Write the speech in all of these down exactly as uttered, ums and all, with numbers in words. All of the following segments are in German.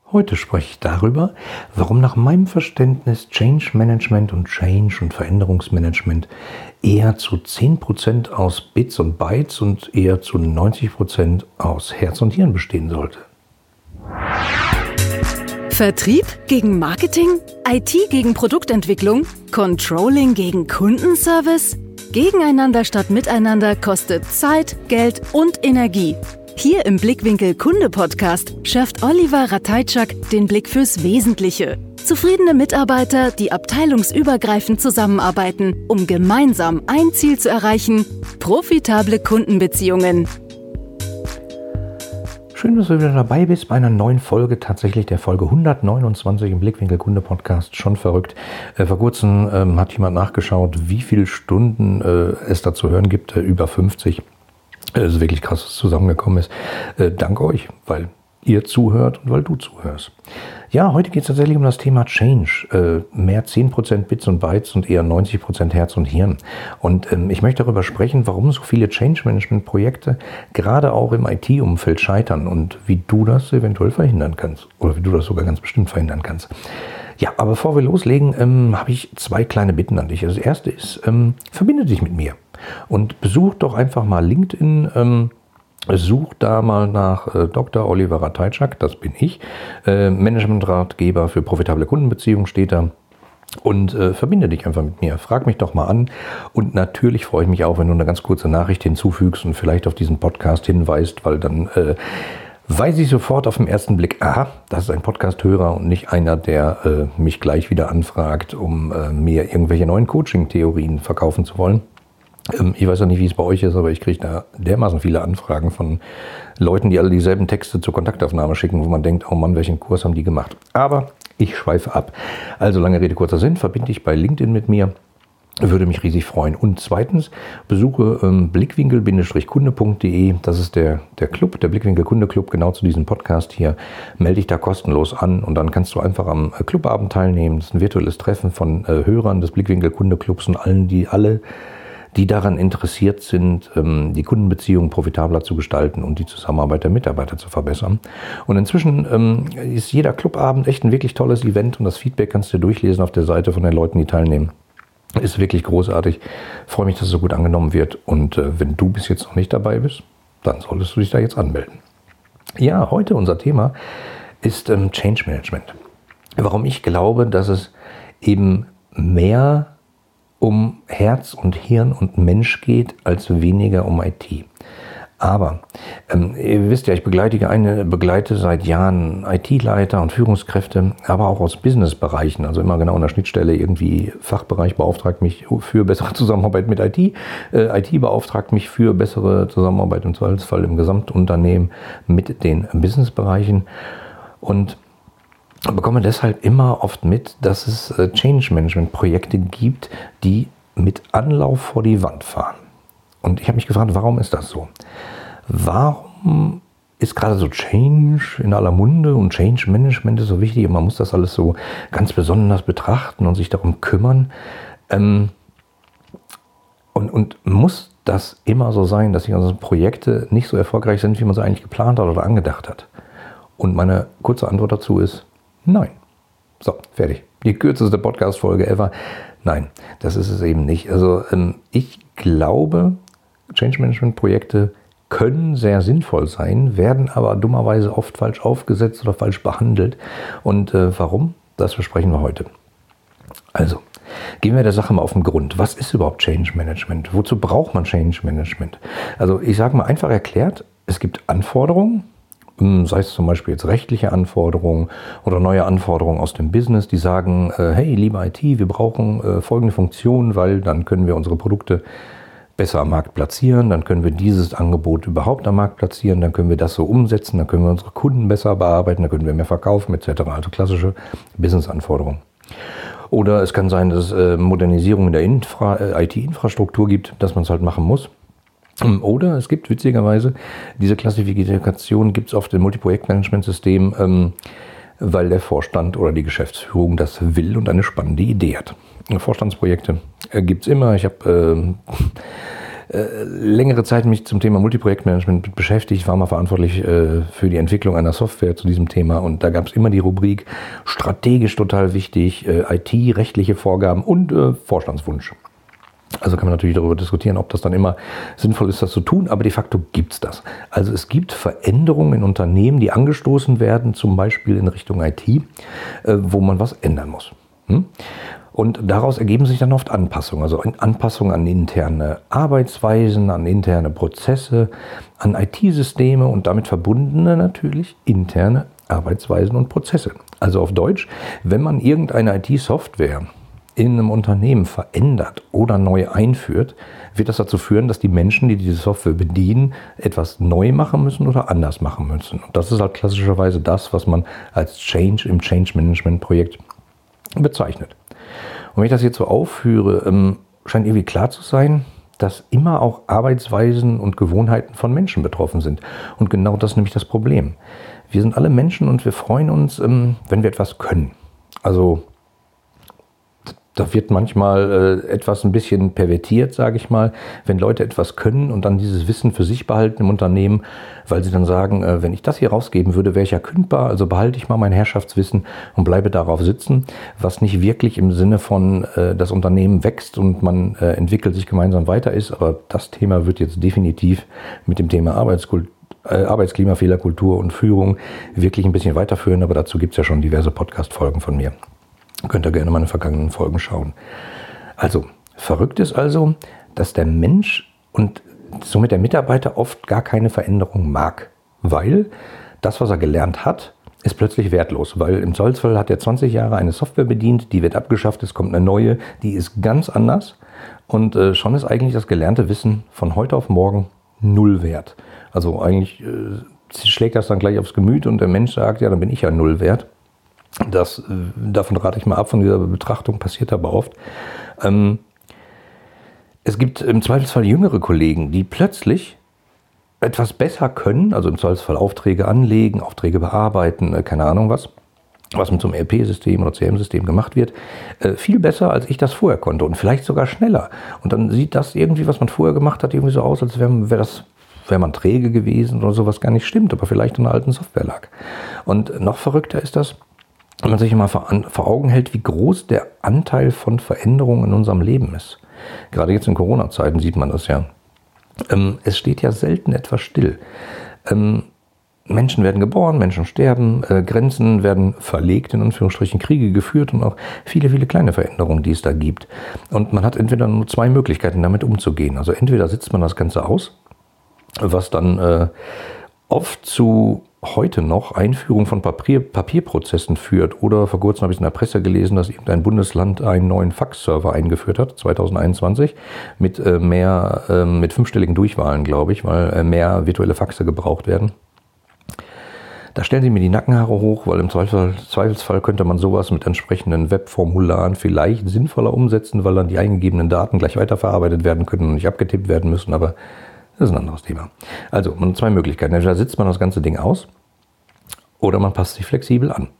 Heute spreche ich darüber, warum nach meinem Verständnis Change Management und Change und Veränderungsmanagement eher zu zehn Prozent aus Bits und Bytes und eher zu neunzig Prozent aus Herz und Hirn bestehen sollte. Vertrieb gegen Marketing? I T gegen Produktentwicklung? Controlling gegen Kundenservice? Gegeneinander statt miteinander kostet Zeit, Geld und Energie. Hier im Blickwinkel Kunde Podcast schärft Oliver Ratajczak den Blick fürs Wesentliche. Zufriedene Mitarbeiter, die abteilungsübergreifend zusammenarbeiten, um gemeinsam ein Ziel zu erreichen: profitable Kundenbeziehungen. Schön, dass du wieder dabei bist bei einer neuen Folge, tatsächlich der Folge hundertneunundzwanzig im Blickwinkel Kunde Podcast. Schon verrückt. Äh, vor kurzem ähm, hat jemand nachgeschaut, wie viele Stunden äh, es da zu hören gibt. Äh, über fünfzig. Es ist wirklich krass, was zusammengekommen ist. Äh, dank euch, weil ihr zuhört und weil du zuhörst. Ja, heute geht es tatsächlich um das Thema Change. Äh, mehr zehn Prozent Bits und Bytes und eher neunzig Prozent Herz und Hirn. Und ähm, ich möchte darüber sprechen, warum so viele Change-Management-Projekte gerade auch im I T-Umfeld scheitern und wie du das eventuell verhindern kannst. Oder wie du das sogar ganz bestimmt verhindern kannst. Ja, aber bevor wir loslegen, ähm, habe ich zwei kleine Bitten an dich. Das erste ist, ähm, verbinde dich mit mir und besuch doch einfach mal LinkedIn. Ähm, such da mal nach äh, Doktor Oliver Ratajczak, das bin ich. Äh, Managementratgeber für profitable Kundenbeziehungen steht da. Und äh, verbinde dich einfach mit mir. Frag mich doch mal an. Und natürlich freue ich mich auch, wenn du eine ganz kurze Nachricht hinzufügst und vielleicht auf diesen Podcast hinweist, weil dann äh, weiß ich sofort auf den ersten Blick, aha, das ist ein Podcast-Hörer und nicht einer, der äh, mich gleich wieder anfragt, um äh, mir irgendwelche neuen Coaching-Theorien verkaufen zu wollen. Ähm, ich weiß ja nicht, wie es bei euch ist, aber ich kriege da dermaßen viele Anfragen von Leuten, die alle dieselben Texte zur Kontaktaufnahme schicken, wo man denkt, oh Mann, welchen Kurs haben die gemacht? Aber ich schweife ab. Also lange Rede, kurzer Sinn, verbinde dich bei LinkedIn mit mir. Würde mich riesig freuen. Und zweitens, besuche ähm, blickwinkel Kunde punkt de. Das ist der, der Club, der Blickwinkel Kunde Club, genau zu diesem Podcast hier. Melde dich da kostenlos an und dann kannst du einfach am äh, Clubabend teilnehmen. Das ist ein virtuelles Treffen von äh, Hörern des Blickwinkel Kunde Clubs und allen, die alle, die daran interessiert sind, ähm, die Kundenbeziehungen profitabler zu gestalten und die Zusammenarbeit der Mitarbeiter zu verbessern. Und inzwischen ähm, ist jeder Clubabend echt ein wirklich tolles Event und das Feedback kannst du dir durchlesen auf der Seite von den Leuten, die teilnehmen. Ist wirklich großartig. Ich freue mich, dass es so gut angenommen wird. Und äh, wenn du bis jetzt noch nicht dabei bist, dann solltest du dich da jetzt anmelden. Ja, heute unser Thema ist ähm, Change Management. Warum ich glaube, dass es eben mehr um Herz und Hirn und Mensch geht, als weniger um I T. Aber ähm, ihr wisst ja, ich begleite, eine, begleite seit Jahren I T-Leiter und Führungskräfte, aber auch aus Businessbereichen, also immer genau an der Schnittstelle. Irgendwie Fachbereich beauftragt mich für bessere Zusammenarbeit mit I T, äh, I T beauftragt mich für bessere Zusammenarbeit im Zweifelsfall im Gesamtunternehmen mit den Businessbereichen und bekomme deshalb immer oft mit, dass es äh, Change-Management-Projekte gibt, die mit Anlauf vor die Wand fahren. Und ich habe mich gefragt, warum ist das so? Warum ist gerade so Change in aller Munde und Change Management ist so wichtig und man muss das alles so ganz besonders betrachten und sich darum kümmern? Ähm, und, und muss das immer so sein, dass die ganzen Projekte nicht so erfolgreich sind, wie man sie eigentlich geplant hat oder angedacht hat? Und meine kurze Antwort dazu ist nein. So, fertig. Die kürzeste Podcast-Folge ever. Nein, das ist es eben nicht. Also ähm, ich glaube, Change-Management-Projekte können sehr sinnvoll sein, werden aber dummerweise oft falsch aufgesetzt oder falsch behandelt. Und äh, warum? Das besprechen wir heute. Also, gehen wir der Sache mal auf den Grund. Was ist überhaupt Change Management? Wozu braucht man Change Management? Also, ich sage mal einfach erklärt, es gibt Anforderungen, sei es zum Beispiel jetzt rechtliche Anforderungen oder neue Anforderungen aus dem Business, die sagen, äh, hey, liebe I T, wir brauchen äh, folgende Funktion, weil dann können wir unsere Produkte besser am Markt platzieren, dann können wir dieses Angebot überhaupt am Markt platzieren, dann können wir das so umsetzen, dann können wir unsere Kunden besser bearbeiten, dann können wir mehr verkaufen et cetera. Also klassische Business-Anforderungen. Oder es kann sein, dass es äh, Modernisierung in der Infra, äh, I T-Infrastruktur gibt, dass man es halt machen muss. Oder es gibt witzigerweise, diese Klassifikation gibt es oft im Multiprojektmanagementsystem, ähm, weil der Vorstand oder die Geschäftsführung das will und eine spannende Idee hat. Vorstandsprojekte äh, gibt es immer. Ich habe äh, längere Zeit mich zum Thema Multiprojektmanagement beschäftigt, war mal verantwortlich äh, für die Entwicklung einer Software zu diesem Thema und da gab es immer die Rubrik strategisch total wichtig, äh, I T, rechtliche Vorgaben und äh, Vorstandswunsch. Also kann man natürlich darüber diskutieren, ob das dann immer sinnvoll ist, das zu tun, aber de facto gibt es das. Also es gibt Veränderungen in Unternehmen, die angestoßen werden, zum Beispiel in Richtung I T, äh, wo man was ändern muss. Hm? Und daraus ergeben sich dann oft Anpassungen, also Anpassungen an interne Arbeitsweisen, an interne Prozesse, an I T-Systeme und damit verbundene natürlich interne Arbeitsweisen und Prozesse. Also auf Deutsch, wenn man irgendeine I T-Software in einem Unternehmen verändert oder neu einführt, wird das dazu führen, dass die Menschen, die diese Software bedienen, etwas neu machen müssen oder anders machen müssen. Und das ist halt klassischerweise das, was man als Change im Change Management Projekt bezeichnet. Und wenn ich das jetzt so aufführe, ähm, scheint irgendwie klar zu sein, dass immer auch Arbeitsweisen und Gewohnheiten von Menschen betroffen sind. Und genau das ist nämlich das Problem. Wir sind alle Menschen und wir freuen uns, ähm, wenn wir etwas können. Also da wird manchmal äh, etwas ein bisschen pervertiert, sage ich mal, wenn Leute etwas können und dann dieses Wissen für sich behalten im Unternehmen, weil sie dann sagen, äh, wenn ich das hier rausgeben würde, wäre ich ja kündbar, also behalte ich mal mein Herrschaftswissen und bleibe darauf sitzen, was nicht wirklich im Sinne von äh, das Unternehmen wächst und man äh, entwickelt sich gemeinsam weiter ist, aber das Thema wird jetzt definitiv mit dem Thema Arbeitskultur, äh, Arbeitsklima, Fehlerkultur und Führung wirklich ein bisschen weiterführen, aber dazu gibt es ja schon diverse Podcast-Folgen von mir. Könnt ihr gerne mal in den vergangenen Folgen schauen. Also, verrückt ist also, dass der Mensch und somit der Mitarbeiter oft gar keine Veränderung mag. Weil das, was er gelernt hat, ist plötzlich wertlos. Weil im Zweifelsfall hat er zwanzig Jahre eine Software bedient, die wird abgeschafft, es kommt eine neue, die ist ganz anders. Und äh, schon ist eigentlich das gelernte Wissen von heute auf morgen null wert. Also eigentlich äh, schlägt das dann gleich aufs Gemüt und der Mensch sagt, ja, dann bin ich ja null wert. Das, davon rate ich mal ab, von dieser Betrachtung, passiert aber oft. Ähm, es gibt im Zweifelsfall jüngere Kollegen, die plötzlich etwas besser können, also im Zweifelsfall Aufträge anlegen, Aufträge bearbeiten, keine Ahnung was, was mit so einem E R P-System oder C R M-System gemacht wird, äh, viel besser, als ich das vorher konnte und vielleicht sogar schneller. Und dann sieht das irgendwie, was man vorher gemacht hat, irgendwie so aus, als wäre wär das wäre man träge gewesen oder sowas gar nicht stimmt, aber vielleicht in einer alten Software lag. Und noch verrückter ist das, wenn man sich mal vor Augen hält, wie groß der Anteil von Veränderungen in unserem Leben ist. Gerade jetzt in Corona-Zeiten sieht man das ja. Ähm, es steht ja selten etwas still. Ähm, Menschen werden geboren, Menschen sterben, äh, Grenzen werden verlegt, in Anführungsstrichen Kriege geführt und auch viele, viele kleine Veränderungen, die es da gibt. Und man hat entweder nur zwei Möglichkeiten, damit umzugehen. Also entweder sitzt man das Ganze aus, was dann äh, oft zu heute noch Einführung von Papier, Papierprozessen führt. Oder vor kurzem habe ich in der Presse gelesen, dass irgendein Bundesland einen neuen Fax-Server eingeführt hat, zwanzig einundzwanzig, mit äh, mehr, äh, mit fünfstelligen Durchwahlen, glaube ich, weil äh, mehr virtuelle Faxe gebraucht werden. Da stellen Sie mir die Nackenhaare hoch, weil im Zweifelsfall, Zweifelsfall könnte man sowas mit entsprechenden Webformularen vielleicht sinnvoller umsetzen, weil dann die eingegebenen Daten gleich weiterverarbeitet werden können und nicht abgetippt werden müssen, aber das ist ein anderes Thema. Also, man hat zwei Möglichkeiten. Entweder sitzt man das ganze Ding aus oder man passt sich flexibel an.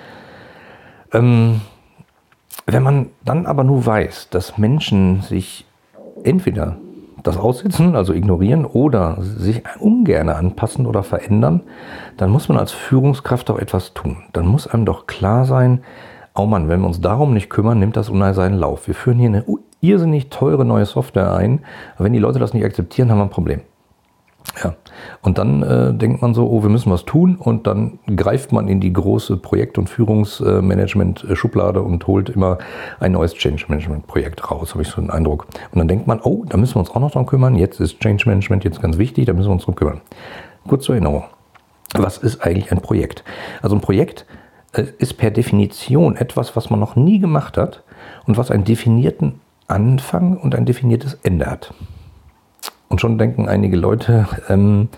Ähm, wenn man dann aber nur weiß, dass Menschen sich entweder das aussitzen, also ignorieren, oder sich ungern anpassen oder verändern, dann muss man als Führungskraft auch etwas tun. Dann muss einem doch klar sein, oh Mann, wenn wir uns darum nicht kümmern, nimmt das seinen Lauf. Wir führen hier eine irrsinnig teure neue Software ein. Aber wenn die Leute das nicht akzeptieren, haben wir ein Problem. Ja. Und dann äh, denkt man so, oh, wir müssen was tun. Und dann greift man in die große Projekt- und Führungsmanagement-Schublade und holt immer ein neues Change-Management-Projekt raus, habe ich so den Eindruck. Und dann denkt man, oh, da müssen wir uns auch noch dran kümmern. Jetzt ist Change-Management jetzt ganz wichtig, da müssen wir uns dran kümmern. Kurz zur Erinnerung. Was ist eigentlich ein Projekt? Also ein Projekt äh, ist per Definition etwas, was man noch nie gemacht hat und was einen definierten Anfang und ein definiertes Ende hat. Und schon denken einige Leute, ähm,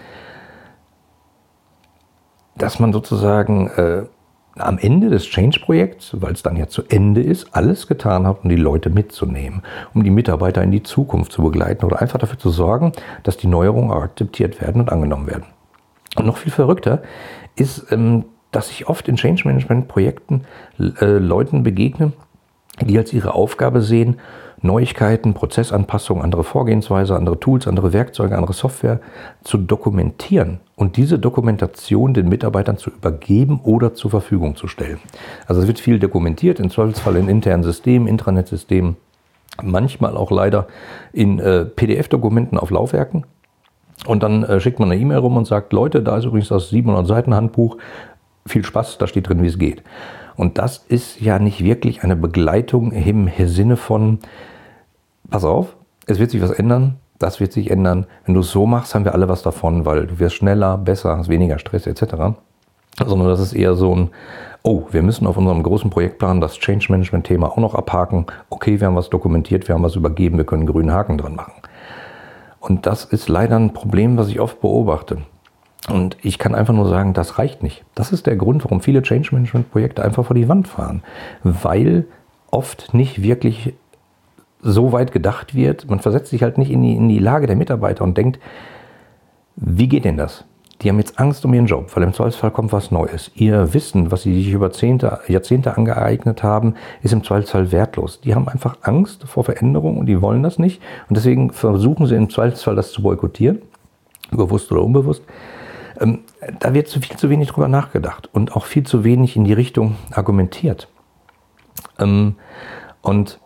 dass man sozusagen äh, am Ende des Change-Projekts, weil es dann ja zu Ende ist, alles getan hat, um die Leute mitzunehmen, um die Mitarbeiter in die Zukunft zu begleiten oder einfach dafür zu sorgen, dass die Neuerungen auch akzeptiert werden und angenommen werden. Und noch viel verrückter ist, ähm, dass ich oft in Change-Management-Projekten äh, Leuten begegne, die als ihre Aufgabe sehen, Neuigkeiten, Prozessanpassungen, andere Vorgehensweise, andere Tools, andere Werkzeuge, andere Software zu dokumentieren und diese Dokumentation den Mitarbeitern zu übergeben oder zur Verfügung zu stellen. Also es wird viel dokumentiert, im Zweifelsfall in internen Systemen, Intranet-Systemen, manchmal auch leider in äh, P D F-Dokumenten auf Laufwerken. Und dann äh, schickt man eine E-Mail rum und sagt, Leute, da ist übrigens das siebenhundert Seiten Handbuch, viel Spaß, da steht drin, wie es geht. Und das ist ja nicht wirklich eine Begleitung im Sinne von, pass auf, es wird sich was ändern, das wird sich ändern. Wenn du es so machst, haben wir alle was davon, weil du wirst schneller, besser, hast weniger Stress et cetera. Sondern das ist eher so ein, oh, wir müssen auf unserem großen Projektplan das Change-Management-Thema auch noch abhaken. Okay, wir haben was dokumentiert, wir haben was übergeben, wir können einen grünen Haken dran machen. Und das ist leider ein Problem, was ich oft beobachte. Und ich kann einfach nur sagen, das reicht nicht. Das ist der Grund, warum viele Change-Management-Projekte einfach vor die Wand fahren. Weil oft nicht wirklich so weit gedacht wird. Man versetzt sich halt nicht in die, in die Lage der Mitarbeiter und denkt, wie geht denn das? Die haben jetzt Angst um ihren Job, weil im Zweifelsfall kommt was Neues. Ihr Wissen, was sie sich über Jahrzehnte, Jahrzehnte angeeignet haben, ist im Zweifelsfall wertlos. Die haben einfach Angst vor Veränderung und die wollen das nicht. Und deswegen versuchen sie im Zweifelsfall das zu boykottieren, bewusst oder unbewusst. Ähm, da wird zu viel zu wenig drüber nachgedacht und auch viel zu wenig in die Richtung argumentiert. Ähm, und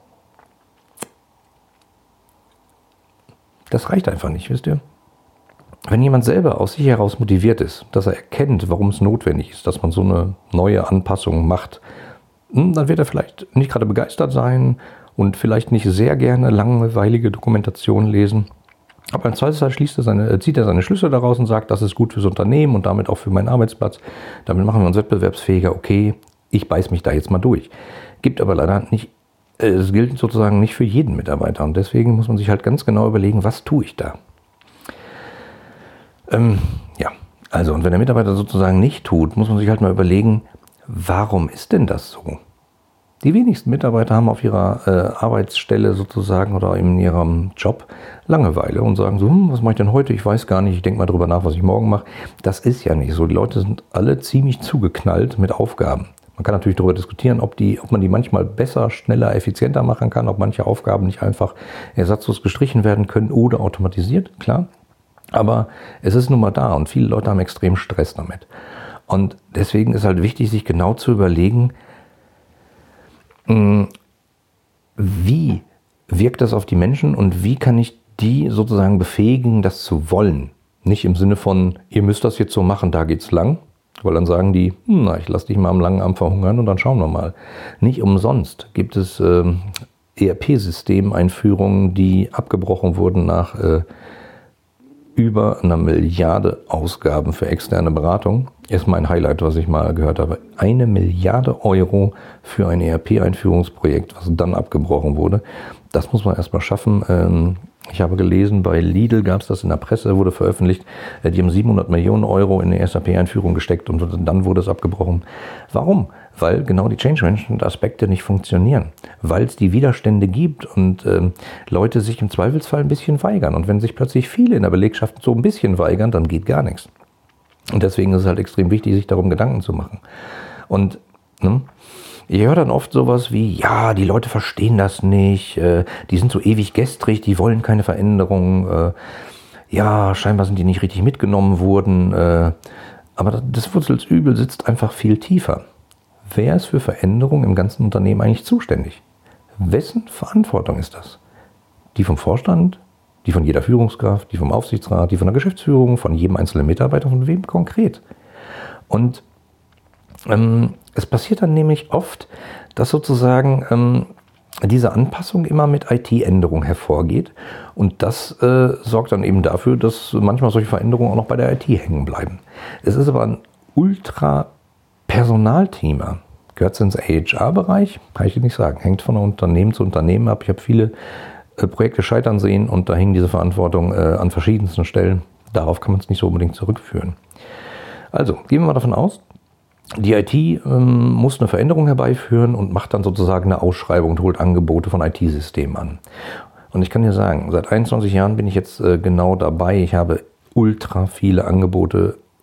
das reicht einfach nicht, wisst ihr? Wenn jemand selber aus sich heraus motiviert ist, dass er erkennt, warum es notwendig ist, dass man so eine neue Anpassung macht, dann wird er vielleicht nicht gerade begeistert sein und vielleicht nicht sehr gerne langweilige Dokumentation lesen. Aber im Zweifelsfall schließt er seine, zieht er seine Schlüsse daraus und sagt, das ist gut fürs Unternehmen und damit auch für meinen Arbeitsplatz. Damit machen wir uns wettbewerbsfähiger. Okay, ich beiß mich da jetzt mal durch. Gibt aber leider nicht, es gilt sozusagen nicht für jeden Mitarbeiter. Und deswegen muss man sich halt ganz genau überlegen, was tue ich da? Ähm, ja, also und wenn der Mitarbeiter sozusagen nicht tut, muss man sich halt mal überlegen, warum ist denn das so? Die wenigsten Mitarbeiter haben auf ihrer äh, Arbeitsstelle sozusagen oder in ihrem Job Langeweile und sagen so, hm, was mache ich denn heute? Ich weiß gar nicht, ich denke mal drüber nach, was ich morgen mache. Das ist ja nicht so. Die Leute sind alle ziemlich zugeknallt mit Aufgaben. Man kann natürlich darüber diskutieren, ob, die, ob man die manchmal besser, schneller, effizienter machen kann, ob manche Aufgaben nicht einfach ersatzlos gestrichen werden können oder automatisiert, klar. Aber es ist nun mal da und viele Leute haben extrem Stress damit. Und deswegen ist halt wichtig, sich genau zu überlegen, wie wirkt das auf die Menschen und wie kann ich die sozusagen befähigen, das zu wollen? Nicht im Sinne von, ihr müsst das jetzt so machen, da geht's lang. Weil dann sagen die, hm, na, ich lasse dich mal am langen Arm verhungern und dann schauen wir mal. Nicht umsonst gibt es äh, E R P-Systemeinführungen, die abgebrochen wurden nach äh, über einer Milliarde Ausgaben für externe Beratung. Erstmal ein Highlight, was ich mal gehört habe. Eine Milliarde Euro für ein E R P-Einführungsprojekt, was dann abgebrochen wurde. Das muss man erstmal schaffen. Ähm, ich habe gelesen, bei Lidl gab es das in der Presse, wurde veröffentlicht. Die haben siebenhundert Millionen Euro in eine S A P-Einführung gesteckt und dann wurde es abgebrochen. Warum? Weil genau die Change-Management-Aspekte nicht funktionieren. Weil es die Widerstände gibt und ähm, Leute sich im Zweifelsfall ein bisschen weigern. Und wenn sich plötzlich viele in der Belegschaft so ein bisschen weigern, dann geht gar nichts. Und deswegen ist es halt extrem wichtig, sich darum Gedanken zu machen. Und ne, ich höre dann oft sowas wie, ja, die Leute verstehen das nicht, äh, die sind so ewig gestrig, die wollen keine Veränderung, äh, ja, scheinbar sind die nicht richtig mitgenommen worden. Äh, aber das Wurzelsübel sitzt einfach viel tiefer. Wer ist für Veränderung im ganzen Unternehmen eigentlich zuständig? Wessen Verantwortung ist das? Die vom Vorstand, die von jeder Führungskraft, die vom Aufsichtsrat, die von der Geschäftsführung, von jedem einzelnen Mitarbeiter, von wem konkret? Und ähm, es passiert dann nämlich oft, dass sozusagen ähm, diese Anpassung immer mit I T-Änderung hervorgeht. Und das äh, sorgt dann eben dafür, dass manchmal solche Veränderungen auch noch bei der I T hängen bleiben. Es ist aber ein ultra Personalthema. Gehört es ins H R-Bereich? Kann ich dir nicht sagen. Hängt von Unternehmen zu Unternehmen ab. Ich habe viele äh, Projekte scheitern sehen und da hing diese Verantwortung äh, an verschiedensten Stellen. Darauf kann man es nicht so unbedingt zurückführen. Also, gehen wir mal davon aus, die I T ähm, muss eine Veränderung herbeiführen und macht dann sozusagen eine Ausschreibung und holt Angebote von I T-Systemen an. Und ich kann dir sagen, seit einundzwanzig Jahren bin ich jetzt äh, genau dabei. Ich habe ultra viele Angebote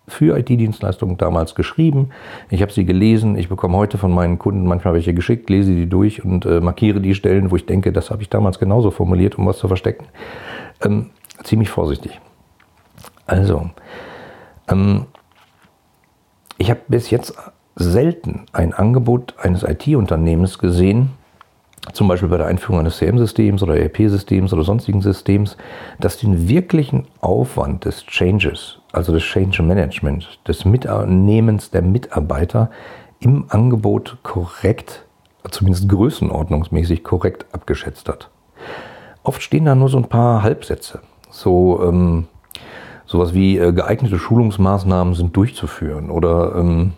für I T-Dienstleistungen damals geschrieben. Ich habe sie gelesen. Ich bekomme heute von meinen Kunden manchmal welche geschickt, lese die durch und äh, markiere die Stellen, wo ich denke, das habe ich damals genauso formuliert, um was zu verstecken. Ähm, ziemlich vorsichtig. Also, ähm, ich habe bis jetzt selten ein Angebot eines I T-Unternehmens gesehen, zum Beispiel bei der Einführung eines C R M-Systems oder E R P-Systems oder sonstigen Systems, das den wirklichen Aufwand des Changes, also des Change Management, des Mitnehmens der Mitarbeiter im Angebot korrekt, zumindest größenordnungsmäßig korrekt abgeschätzt hat. Oft stehen da nur so ein paar Halbsätze, so ähm, sowas wie äh, geeignete Schulungsmaßnahmen sind durchzuführen oder ähm,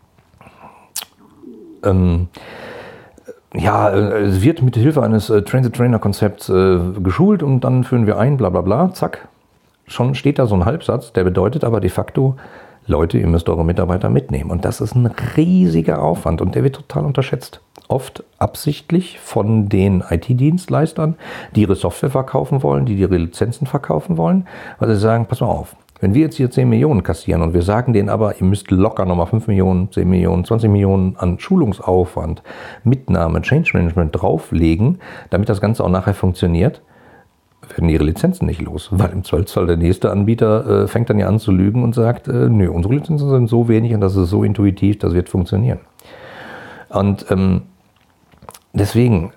ähm, ja, es wird mit Hilfe eines äh, Train-the-Trainer-Konzepts äh, geschult und dann führen wir ein, bla bla bla, zack. Schon steht da so ein Halbsatz, der bedeutet aber de facto, Leute, ihr müsst eure Mitarbeiter mitnehmen. Und das ist ein riesiger Aufwand und der wird total unterschätzt. Oft absichtlich von den I T-Dienstleistern, die ihre Software verkaufen wollen, die ihre Lizenzen verkaufen wollen, weil sie sagen, pass mal auf, wenn wir jetzt hier zehn Millionen kassieren und wir sagen denen aber, ihr müsst locker nochmal fünf Millionen, zehn Millionen, zwanzig Millionen an Schulungsaufwand, Mitnahme, Change Management drauflegen, damit das Ganze auch nachher funktioniert, werden ihre Lizenzen nicht los. Weil im Zweifelsfall der nächste Anbieter äh, fängt dann ja an zu lügen und sagt, äh, nö, unsere Lizenzen sind so wenig und das ist so intuitiv, das wird funktionieren. Und ähm, deswegen,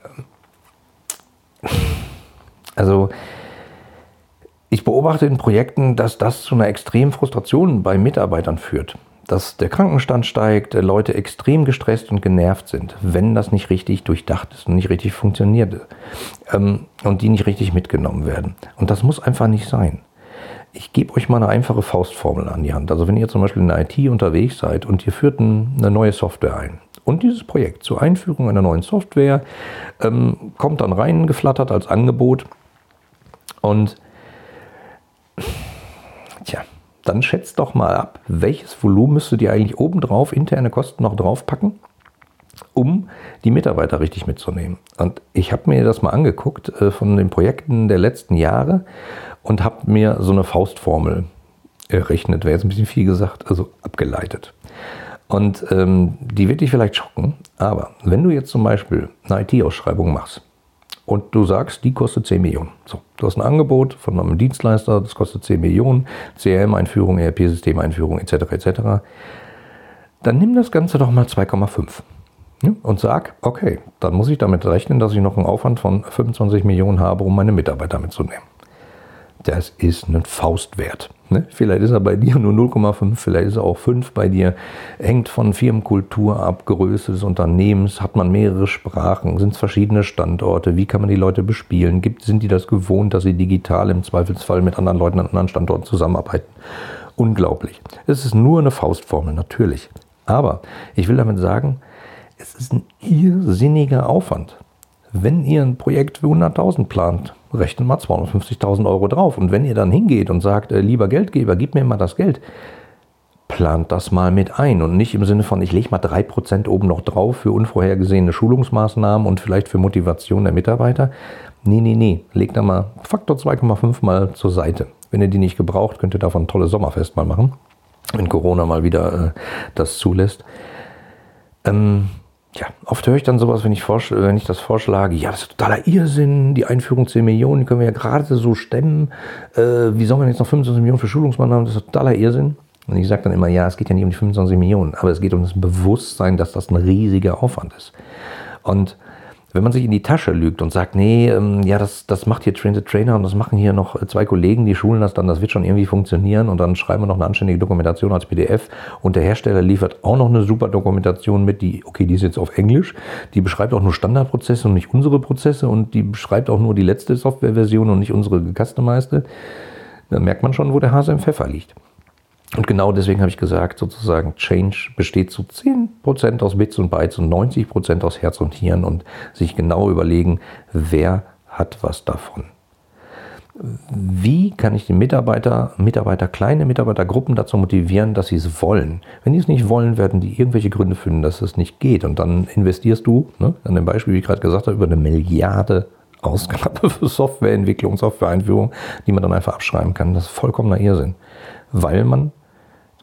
also ich beobachte in Projekten, dass das zu einer extremen Frustration bei Mitarbeitern führt. Dass der Krankenstand steigt, Leute extrem gestresst und genervt sind, wenn das nicht richtig durchdacht ist und nicht richtig funktioniert ähm, und die nicht richtig mitgenommen werden. Und das muss einfach nicht sein. Ich gebe euch mal eine einfache Faustformel an die Hand. Also wenn ihr zum Beispiel in der I T unterwegs seid und ihr führt eine neue Software ein und dieses Projekt zur Einführung einer neuen Software ähm, kommt dann reingeflattert als Angebot und tja, dann schätzt doch mal ab, welches Volumen müsstet ihr eigentlich obendrauf interne Kosten noch draufpacken, um die Mitarbeiter richtig mitzunehmen. Und ich habe mir das mal angeguckt äh, von den Projekten der letzten Jahre und habe mir so eine Faustformel errechnet, wäre jetzt ein bisschen viel gesagt, also abgeleitet. Und ähm, die wird dich vielleicht schocken, aber wenn du jetzt zum Beispiel eine I T-Ausschreibung machst, und du sagst, die kostet zehn Millionen. So, du hast ein Angebot von einem Dienstleister, das kostet zehn Millionen, C R M-Einführung, E R P-Systemeinführung et cetera et cetera. Dann nimm das Ganze doch mal zwei Komma fünf und sag, okay, dann muss ich damit rechnen, dass ich noch einen Aufwand von fünfundzwanzig Millionen habe, um meine Mitarbeiter mitzunehmen. Das ist ein Faustwert. Ne? Vielleicht ist er bei dir nur null Komma fünf, vielleicht ist er auch fünf bei dir. Hängt von Firmenkultur ab, Größe des Unternehmens, hat man mehrere Sprachen, sind es verschiedene Standorte, wie kann man die Leute bespielen, Gibt, sind die das gewohnt, dass sie digital im Zweifelsfall mit anderen Leuten an anderen Standorten zusammenarbeiten. Unglaublich. Es ist nur eine Faustformel, natürlich. Aber ich will damit sagen, es ist ein irrsinniger Aufwand. Wenn ihr ein Projekt für hunderttausend plant, rechnet mal zweihundertfünfzigtausend Euro drauf. Und wenn ihr dann hingeht und sagt, äh, lieber Geldgeber, gib mir mal das Geld, plant das mal mit ein. Und nicht im Sinne von, ich lege mal drei Prozent oben noch drauf für unvorhergesehene Schulungsmaßnahmen und vielleicht für Motivation der Mitarbeiter. Nee, nee, nee, legt da mal Faktor zwei Komma fünf mal zur Seite. Wenn ihr die nicht gebraucht, könnt ihr davon ein tolles Sommerfest mal machen, wenn Corona mal wieder äh, das zulässt. Ähm... Ja, oft höre ich dann sowas, wenn ich, wenn ich das vorschlage, ja, das ist totaler Irrsinn, die Einführung zehn Millionen, die können wir ja gerade so stemmen. Äh, wie soll man jetzt noch fünfundzwanzig Millionen für Schulungsmaßnahmen, das ist totaler Irrsinn. Und ich sage dann immer, ja, es geht ja nicht um die fünfundzwanzig Millionen, aber es geht um das Bewusstsein, dass das ein riesiger Aufwand ist. Und wenn man sich in die Tasche lügt und sagt, nee, ähm, ja, das, das macht hier Train the Trainer und das machen hier noch zwei Kollegen, die schulen das dann, das wird schon irgendwie funktionieren und dann schreiben wir noch eine anständige Dokumentation als P D F und der Hersteller liefert auch noch eine super Dokumentation mit, die, okay, die ist jetzt auf Englisch, die beschreibt auch nur Standardprozesse und nicht unsere Prozesse und die beschreibt auch nur die letzte Softwareversion und nicht unsere gecustomized, dann merkt man schon, wo der Hase im Pfeffer liegt. Und genau deswegen habe ich gesagt, sozusagen Change besteht zu zehn Prozent aus Bits und Bytes und neunzig Prozent aus Herz und Hirn und sich genau überlegen, wer hat was davon. Wie kann ich die Mitarbeiter, Mitarbeiter, kleine Mitarbeitergruppen dazu motivieren, dass sie es wollen? Wenn die es nicht wollen, werden die irgendwelche Gründe finden, dass es nicht geht. Und dann investierst du, ne, an dem Beispiel, wie ich gerade gesagt habe, über eine Milliarde Ausgabe für Softwareentwicklung, Softwareeinführung, die man dann einfach abschreiben kann. Das ist vollkommener Irrsinn, weil man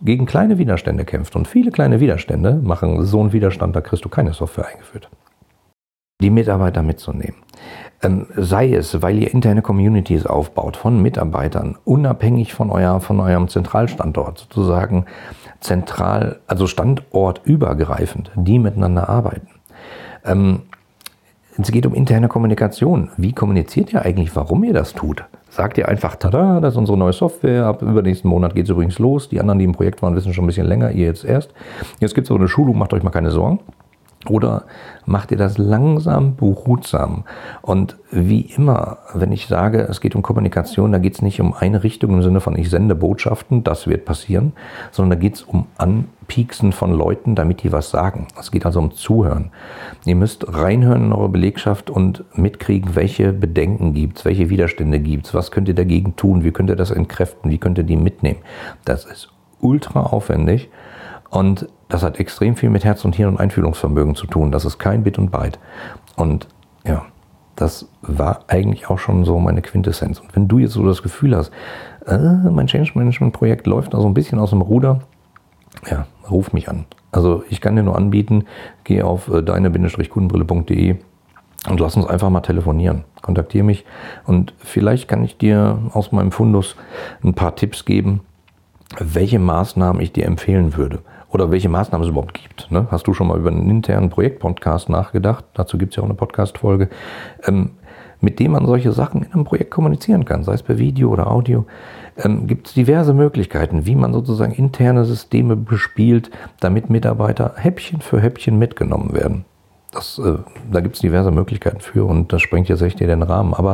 gegen kleine Widerstände kämpft. Und viele kleine Widerstände machen so einen Widerstand, da kriegst du keine Software eingeführt. Die Mitarbeiter mitzunehmen. Ähm, sei es, weil ihr interne Communities aufbaut von Mitarbeitern, unabhängig von, euer, von eurem Zentralstandort, sozusagen zentral, also standortübergreifend, die miteinander arbeiten. Ähm, es geht um interne Kommunikation. Wie kommuniziert ihr eigentlich, warum ihr das tut? Sagt ihr einfach, tada, das ist unsere neue Software, ab übernächsten Monat geht es übrigens los. Die anderen, die im Projekt waren, wissen schon ein bisschen länger, ihr jetzt erst. Jetzt gibt es aber eine Schulung, macht euch mal keine Sorgen. Oder macht ihr das langsam, behutsam? Und wie immer, wenn ich sage, es geht um Kommunikation, da geht es nicht um eine Richtung im Sinne von, ich sende Botschaften, das wird passieren, sondern da geht es um Anpieksen von Leuten, damit die was sagen. Es geht also um Zuhören. Ihr müsst reinhören in eure Belegschaft und mitkriegen, welche Bedenken gibt es, welche Widerstände gibt es, was könnt ihr dagegen tun, wie könnt ihr das entkräften, wie könnt ihr die mitnehmen. Das ist ultra aufwendig. Und das hat extrem viel mit Herz und Hirn und Einfühlungsvermögen zu tun. Das ist kein Bit und Byte. Und ja, das war eigentlich auch schon so meine Quintessenz. Und wenn du jetzt so das Gefühl hast, äh, mein Change Management Projekt läuft da so ein bisschen aus dem Ruder, ja, ruf mich an. Also ich kann dir nur anbieten, geh auf deine Kundenbrille punkt de und lass uns einfach mal telefonieren. Kontaktiere mich und vielleicht kann ich dir aus meinem Fundus ein paar Tipps geben, welche Maßnahmen ich dir empfehlen würde. Oder welche Maßnahmen es überhaupt gibt. Ne? Hast du schon mal über einen internen Projektpodcast nachgedacht? Dazu gibt es ja auch eine Podcast-Folge, ähm, mit dem man solche Sachen in einem Projekt kommunizieren kann, sei es per Video oder Audio. Ähm, gibt es diverse Möglichkeiten, wie man sozusagen interne Systeme bespielt, damit Mitarbeiter Häppchen für Häppchen mitgenommen werden. Das, äh, da gibt es diverse Möglichkeiten für und das sprengt jetzt echt hier den Rahmen. Aber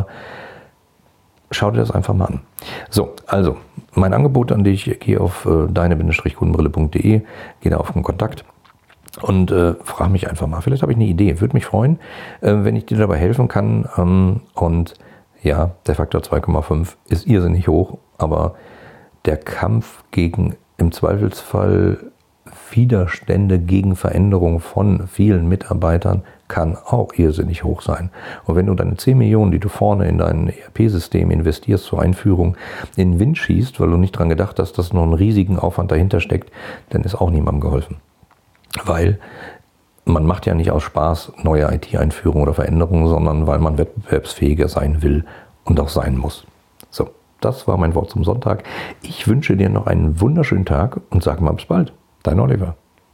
schau dir das einfach mal an. So, also, mein Angebot an dich, geh auf äh, deine Kundenbrille punkt de, geh da auf den Kontakt und äh, frag mich einfach mal. Vielleicht habe ich eine Idee. Würde mich freuen, äh, wenn ich dir dabei helfen kann. Ähm, und ja, der Faktor zwei Komma fünf ist irrsinnig hoch, aber der Kampf gegen im Zweifelsfall Widerstände gegen Veränderung von vielen Mitarbeitern kann auch irrsinnig hoch sein. Und wenn du deine zehn Millionen, die du vorne in dein E R P-System investierst zur Einführung, in den Wind schießt, weil du nicht dran gedacht hast, dass noch einen riesigen Aufwand dahinter steckt, dann ist auch niemandem geholfen. Weil man macht ja nicht aus Spaß neue I T-Einführungen oder Veränderungen, sondern weil man wettbewerbsfähiger sein will und auch sein muss. So, das war mein Wort zum Sonntag. Ich wünsche dir noch einen wunderschönen Tag und sag mal bis bald. Dein Oliver.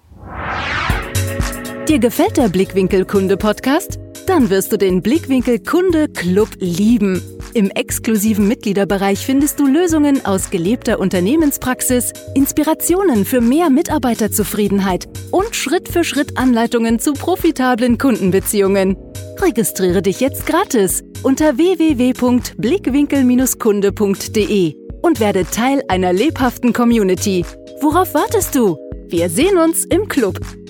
Dir gefällt der Blickwinkel-Kunde-Podcast? Dann wirst du den Blickwinkel-Kunde-Club lieben. Im exklusiven Mitgliederbereich findest du Lösungen aus gelebter Unternehmenspraxis, Inspirationen für mehr Mitarbeiterzufriedenheit und Schritt für Schritt Anleitungen zu profitablen Kundenbeziehungen. Registriere dich jetzt gratis unter w w w punkt blickwinkel Kunde punkt de und werde Teil einer lebhaften Community. Worauf wartest du? Wir sehen uns im Club.